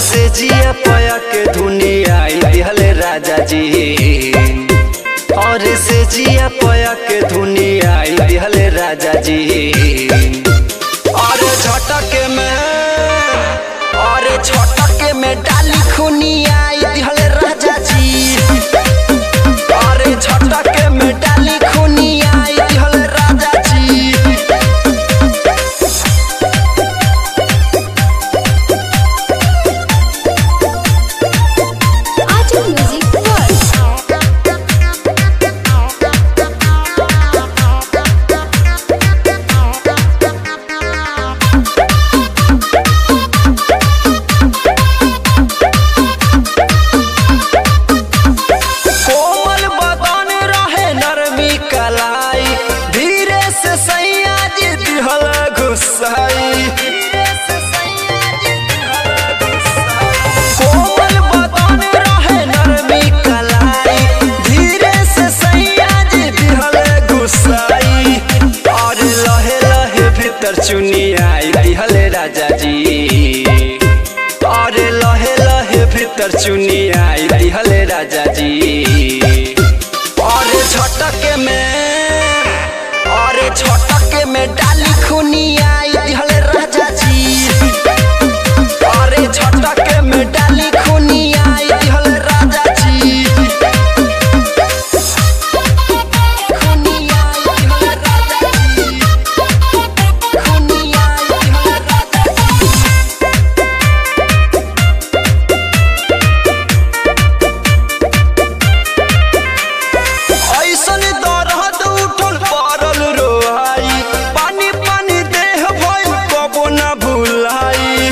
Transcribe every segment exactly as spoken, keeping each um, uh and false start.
से जिया पया के दुनिया दिहले राजा जी, और से जिया पया के दुनिया दिहले राजा जी। और झटके में और झटके में डाली खुनिया दिहले राजा जी, और झटके में डाली खुनिया दिहले राजा जी। कोमल बदन रहे नरमी कलाई, धीरे से सैया जी दिहले घुसाई, और लहे लहे भीतर चुनिया दिहले राजा जी, और लहे लहे भीतर चुनिया दिहले राजा जी। और झटके में और झटके में डाली खुनिया दिहले राजा जी, और झटके में डाली खुनिया दिहले राजा जी। खुनिया दिहले राजा जी, खुनिया दिहले राजा जी। ऐसन दर्द उठल पड़ल रोहाई, पानी पानी देह भइल कबो न भुलाई।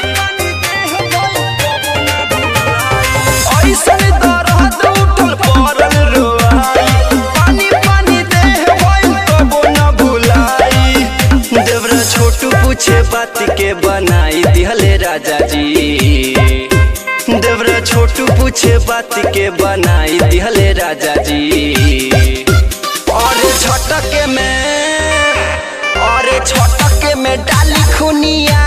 ऐसन दर्द उठल पड़ल रोहाई, पानी पानी देह भइल कबो न भुलाई। देवरा छोटू पूछे बात के बनाई दिहले राजा जी, देवरा छोटू पूछे बात के बनाई दिहले राजा जी। और झटके में और झटके में डाली खुनिया